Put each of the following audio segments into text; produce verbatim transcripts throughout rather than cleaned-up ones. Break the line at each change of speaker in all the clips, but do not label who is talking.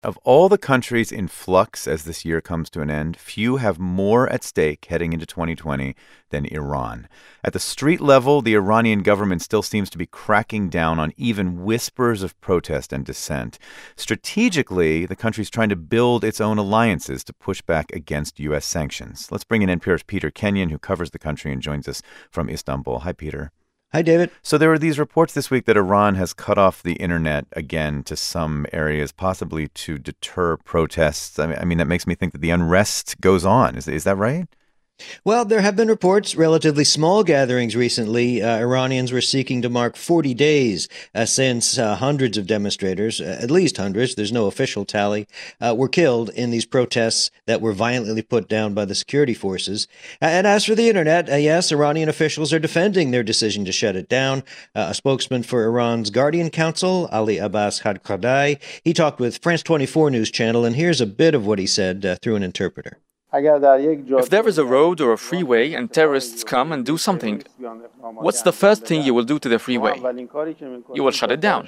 Of all the countries in flux as this year comes to an end, few have more at stake heading into twenty twenty than Iran. At the street level, the Iranian government still seems to be cracking down on even whispers of protest and dissent. Strategically, the country's trying to build its own alliances to push back against U S sanctions. Let's bring in N P R's Peter Kenyon, who covers the country and joins us from Istanbul. Hi, Peter.
Hi, David.
So there were these reports this week that Iran has cut off the internet again to some areas, possibly to deter protests. I mean, I mean that makes me think that the unrest goes on. Is, is that right?
Well, there have been reports, relatively small gatherings recently. Uh, Iranians were seeking to mark forty days uh, since uh, hundreds of demonstrators, uh, at least hundreds, there's no official tally, uh, were killed in these protests that were violently put down by the security forces. Uh, and as for the internet, uh, yes, Iranian officials are defending their decision to shut it down. Uh, a spokesman for Iran's Guardian Council, Ali Abbas Khadkadai, he talked with France twenty-four News Channel, and here's a bit of what he said uh, through an interpreter.
If there is a road or a freeway and terrorists come and do something, what's the first thing you will do to the freeway? You will shut it down.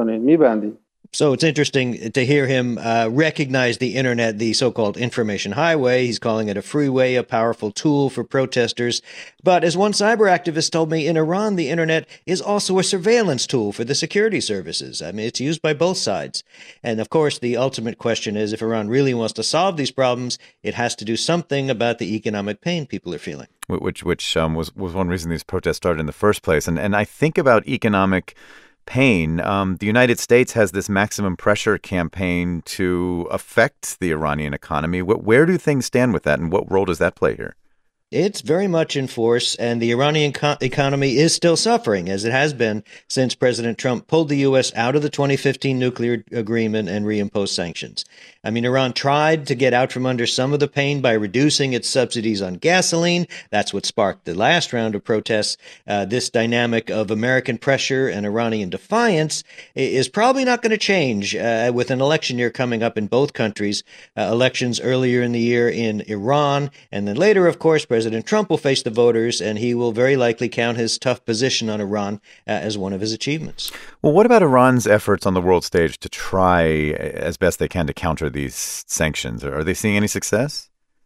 So it's interesting to hear him uh, recognize the internet, the so-called information highway. He's calling it a freeway, a powerful tool for protesters. But as one cyber activist told me, in Iran, the internet is also a surveillance tool for the security services. I mean, it's used by both sides. And of course, the ultimate question is, if Iran really wants to solve these problems, it has to do something about the economic pain people are feeling.
Which, which um, was, was one reason these protests started in the first place. And, and I think about economic pain. Um, the United States has this maximum pressure campaign to affect the Iranian economy. What, where do things stand with that, and what role does that play here?
It's very much in force, and the Iranian co- economy is still suffering, as it has been since President Trump pulled the U S out of the twenty fifteen nuclear agreement and reimposed sanctions. I mean, Iran tried to get out from under some of the pain by reducing its subsidies on gasoline. That's what sparked the last round of protests. Uh, this dynamic of American pressure and Iranian defiance is probably not going to change uh, with an election year coming up in both countries. Uh, elections earlier in the year in Iran, and then later, of course, President President Trump will face the voters, and he will very likely count his tough position on Iran uh, as one of his achievements.
Well, what about Iran's efforts on the world stage to try as best they can to counter these sanctions? Are they seeing any success?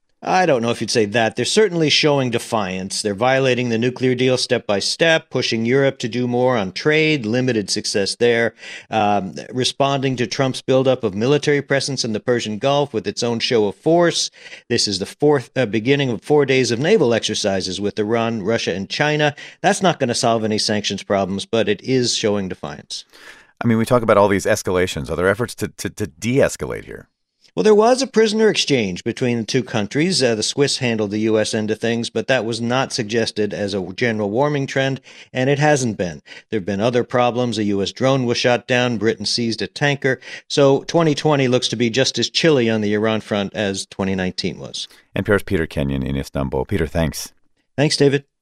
I don't know if you'd say that. They're certainly showing defiance. They're violating the nuclear deal step by step, pushing Europe to do more on trade, limited success there, um, responding to Trump's buildup of military presence in the Persian Gulf with its own show of force. This is the fourth uh, beginning of four days of naval exercises with Iran, Russia, and China. That's not going to solve any sanctions problems, but it is showing defiance.
I mean, we talk about all these escalations. Are there efforts to, to, to de-escalate here?
Well, there was a prisoner exchange between the two countries. Uh, the Swiss handled the U S end of things, but that was not suggested as a general warming trend, and it hasn't been. There have been other problems. A U S drone was shot down. Britain seized a tanker. So twenty twenty looks to be just as chilly on the Iran front as twenty nineteen was.
N P R's Peter Kenyon in Istanbul. Peter, thanks.
Thanks, David.